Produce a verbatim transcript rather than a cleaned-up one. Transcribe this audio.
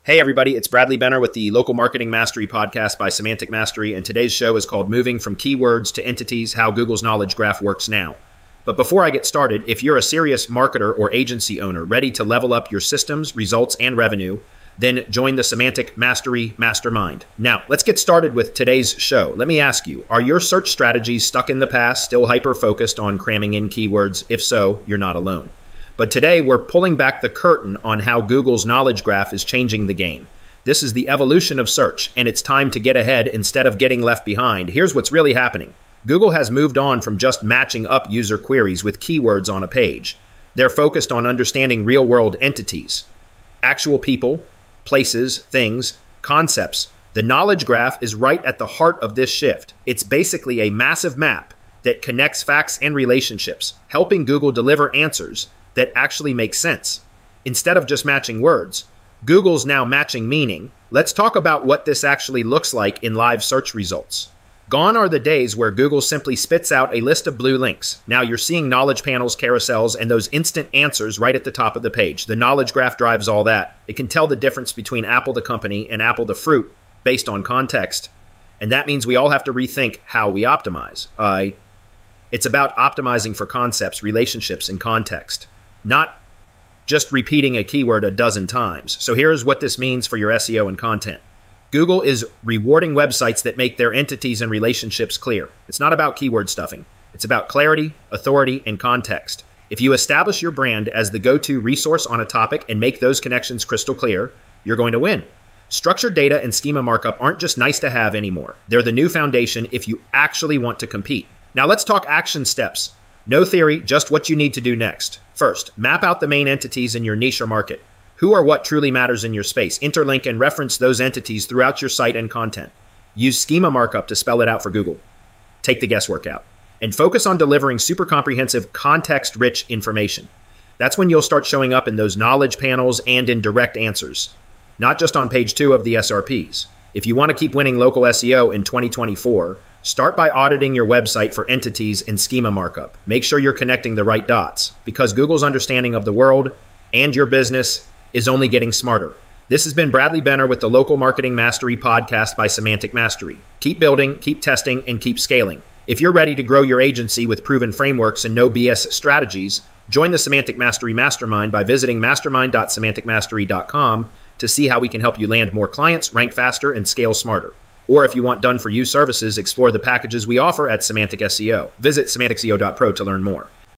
Hey everybody, it's Bradley Benner with the Local Marketing Mastery podcast by Semantic Mastery, and today's show is called Moving from Keywords to Entities, How Google's Knowledge Graph Works Now. But before I get started, if you're a serious marketer or agency owner ready to level up your systems, results, and revenue, then join the Semantic Mastery Mastermind. Now, let's get started with today's show. Let me ask you, are your search strategies stuck in the past, still hyper-focused on cramming in keywords? If so, you're not alone. But today, we're pulling back the curtain on how Google's knowledge graph is changing the game. This is the evolution of search, and it's time to get ahead instead of getting left behind. Here's what's really happening. Google has moved on from just matching up user queries with keywords on a page. They're focused on understanding real-world entities, actual people, places, things, concepts. The knowledge graph is right at the heart of this shift. It's basically a massive map that connects facts and relationships, helping Google deliver answers that actually make sense. Instead of just matching words, Google's now matching meaning. Let's talk about what this actually looks like in live search results. Gone are the days where Google simply spits out a list of blue links. Now you're seeing knowledge panels, carousels, and those instant answers right at the top of the page. The knowledge graph drives all that. It can tell the difference between Apple the company and Apple the fruit based on context. And that means we all have to rethink how we optimize. Uh, it's about optimizing for concepts, relationships, and context, not just repeating a keyword a dozen times. So here's what this means for your S E O and content. Google is rewarding websites that make their entities and relationships clear. It's not about keyword stuffing. It's about clarity, authority, and context. If you establish your brand as the go-to resource on a topic and make those connections crystal clear, you're going to win. Structured data and schema markup aren't just nice to have anymore. They're the new foundation if you actually want to compete. Now let's talk action steps. No theory, just what you need to do next. First, map out the main entities in your niche or market. Who or what truly matters in your space? Interlink and reference those entities throughout your site and content. Use schema markup to spell it out for Google. Take the guesswork out. And focus on delivering super comprehensive, context-rich information. That's when you'll start showing up in those knowledge panels and in direct answers, not just on page two of the S R Ps. If you want to keep winning local S E O in twenty twenty-four, start by auditing your website for entities and schema markup. Make sure you're connecting the right dots, because Google's understanding of the world and your business is only getting smarter. This has been Bradley Benner with the Local Marketing Mastery podcast by Semantic Mastery. Keep building, keep testing, and keep scaling. If you're ready to grow your agency with proven frameworks and no B S strategies, join the Semantic Mastery Mastermind by visiting mastermind dot semantic mastery dot com to see how we can help you land more clients, rank faster, and scale smarter. Or if you want done-for-you services, explore the packages we offer at Semantic S E O. Visit semantic S E O dot pro to learn more.